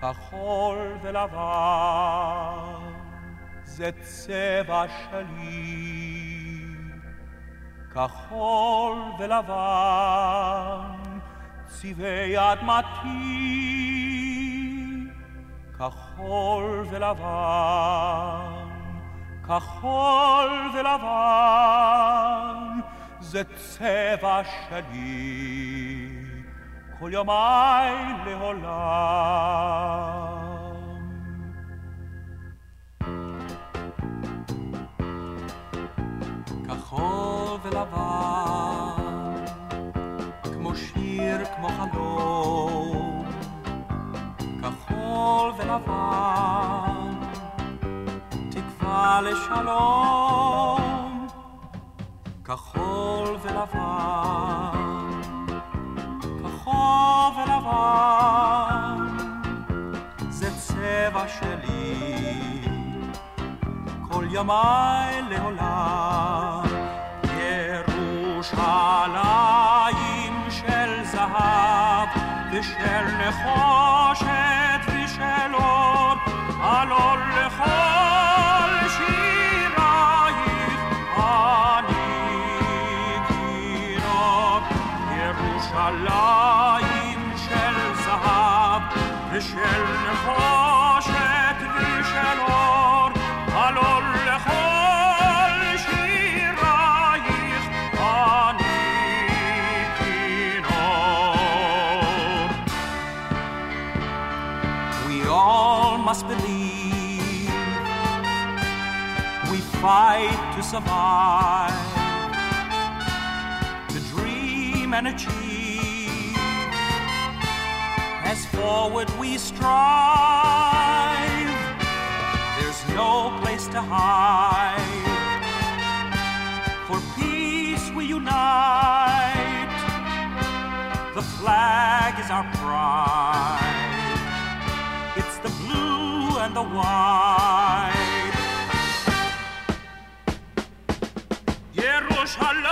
כחול ולבן זה צבע שלי, כחול ולבן צבעי אדמתי, כחול ולבן, כחול ולבן זה צבע שלי כל ימיי לעולם. כחול ולבן כמו שיר כמו חלום, כחול ולבן תקווה לשלום, כחול ולבן, כחול ולבן זה צבע שלי כל ימיי לעולם. ירושלים של זהב ושל נחושת ושל אור, עלול לכל שירייך אני כינור. ירושלים של זהב ושל נחושת ושל אור, עלול לכל שירייך אני כינור. We all must believe, we fight to survive, to dream and achieve, as forward we strive. There's no place to hide, for peace we unite, the flag is our pride, it's the blue and the white. Jerusalem